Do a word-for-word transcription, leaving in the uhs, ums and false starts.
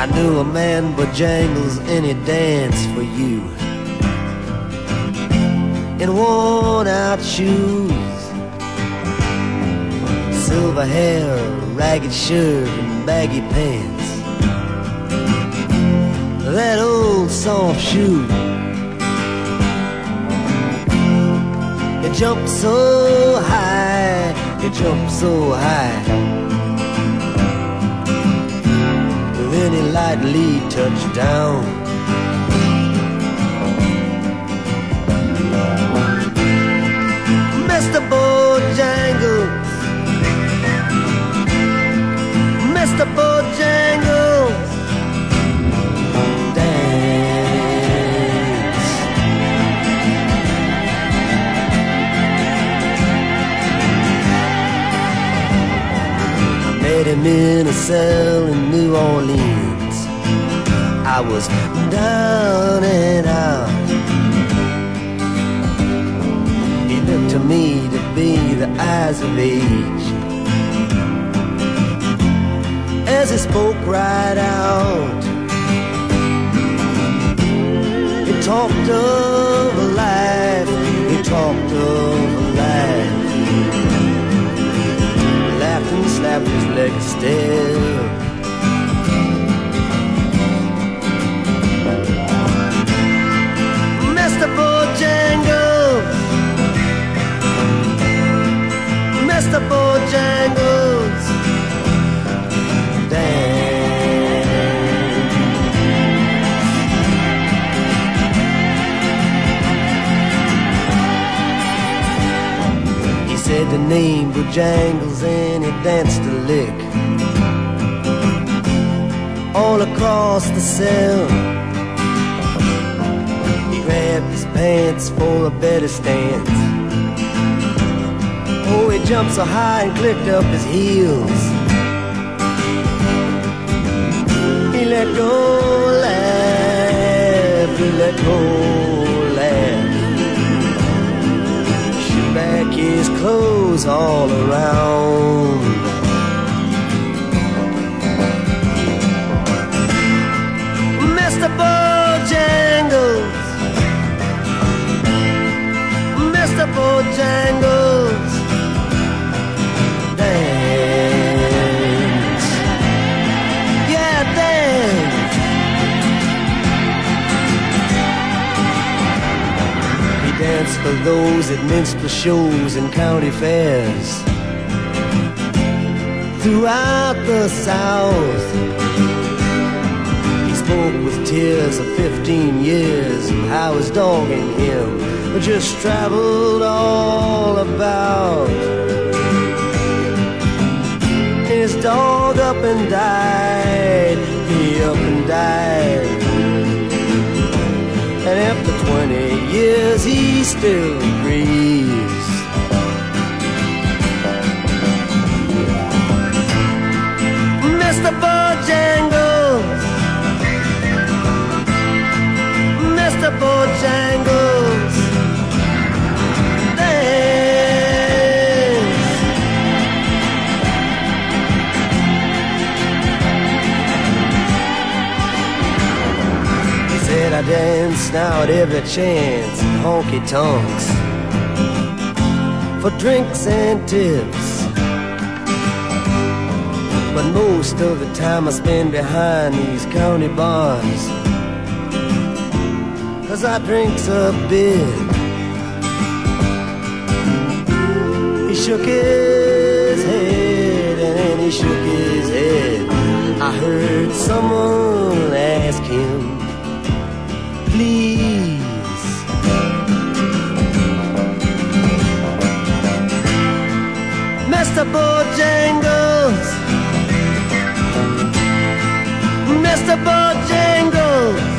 I knew a man Bojangles and he'd dance for you in worn out shoes, silver hair, a ragged shirt and baggy pants, that old soft shoe. It jumped so high, it jumped so high, then he lightly touched down. Mister Bojangles, Mister Bojangles, dance. I met him in a cell in New Orleans. I was down and out. He looked to me to be the eyes of age as he spoke right out. He talked of a life, he talked of a life, laughed and slapped his leg still. Mister Bojangles, Mister Bojangles, dance. He said the name Bojangles and he danced a lick all across the cell. He grabbed his pants for a better stance. Oh, he jumped so high and clicked up his heels. He let go, laugh, he let go, laugh. Shook back his clothes all around. Mister Bojangles, Mister Bojangles, dance. Yeah, dance. He danced for those at minstrel shows and county fairs throughout the South. He spoke with tears of fifteen years of how his dog and him just traveled all about. His dog up and died, he up and died, and after twenty years he still grieves. Mister Bojangles, Mister Bojangles, dance. He said I danced out every chance in honky-tonks for drinks and tips, but most of the time I spend behind these county bars, 'cause I drinks a bit. He shook his head and he shook his head. I heard someone ask him, please. Mister Bojangles, Mister Bojangles,